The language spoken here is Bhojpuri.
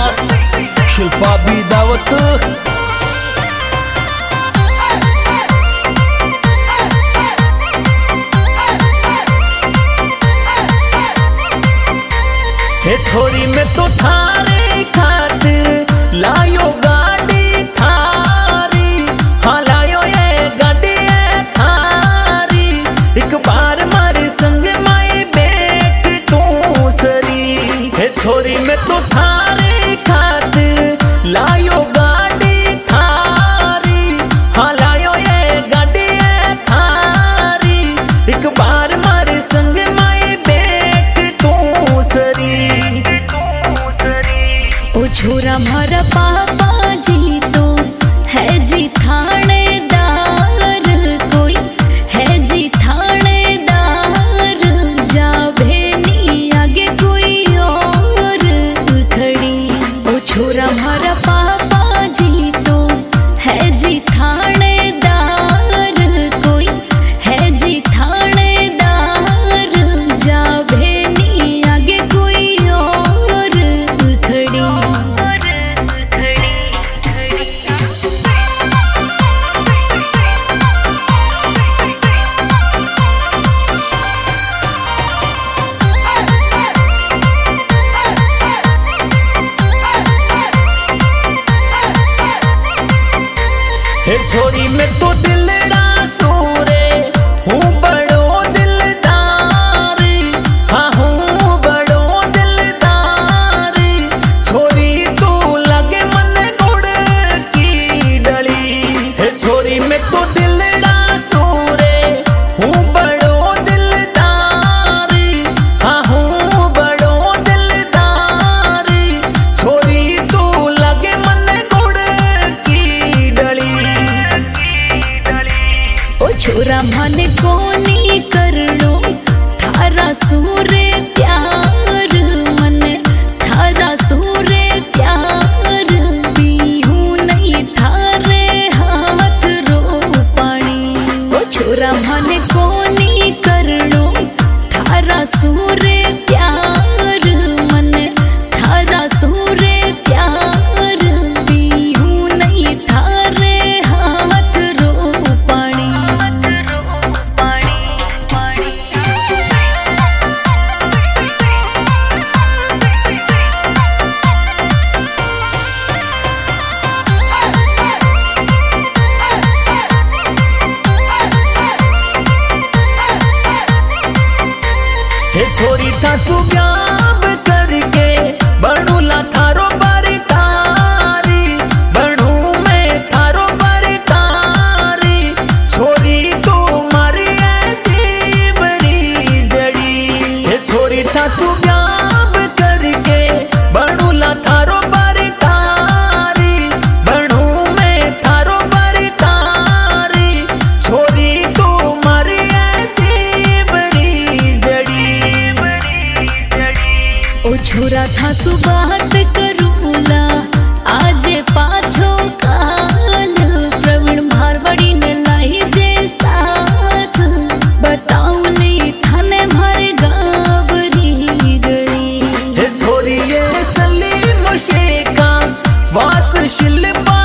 खास शिल्पा भी दावत। हे छोरी में तो थारे खातिर लायो गाड़ी थारी, हाँ लायो ये गाड़ी है थारी। एक बार मारे संग माई बैठ तू सरी। हे छोरी में तो थारे खातिर लायो गाड़ी थारी, हाँ लायो ये गाड़ी है थारी। एक बार मारे संग माई बैठ तू सरी। ओ छोरा मारा पापा जी तो है जी थानेदार, कोई है जी थानेदार। जावे नी आगे कोई और खड़ी। ओ छोरा मारा पापा जी तो है जी थानेदार, कोई है जी थानेदार। जावे नी आगे कोई और खड़ी। हे छोरी में तो दिलड़ा सूरे हूँ बड़ो दिलदारी, हाँ हूँ बड़ो दिलदारी। छोरी तू लगे मन गुड़ की डली। हे छोरी में तो दिलड़ा सूरे हूँ बड़ो दिलदारी, हाँ हूँ बड़ो दिलदारी। छोरी तू लगे मन गुड़ की डली। ओ छोरा मन कोनी करनो थारा सूरे प्यार, मन थारा सूरे प्यार। पीहू नहीं थारे हाथ रो पानी। ओ छोरा मन कोनी करनो थारा सूरे प्यार, मन थारा सूरे प्यार। पीहू नहीं थारे हाथ रो पानी। हे छोरी था सुब्याब करके बड़ूला थारो बारी तारी, बड़ू में थारो बारी तारी। छोरी तू मारी है जीवरी जड़ी। हे छोरी था सुब्याब करके बड़ूला थारो बारी तारी, बड़ू में थारो बारी तारी। छोरी तू मारी है जीवरी जड़ी। ओ छोरा था सुबात करूला आज पाछो काल। प्रवीण मारवाड़ी ने लाई जे साथ, बताऊली थाने मारे गावरी गई। हे छोरी ये सलीम शेखा वास शिल्पा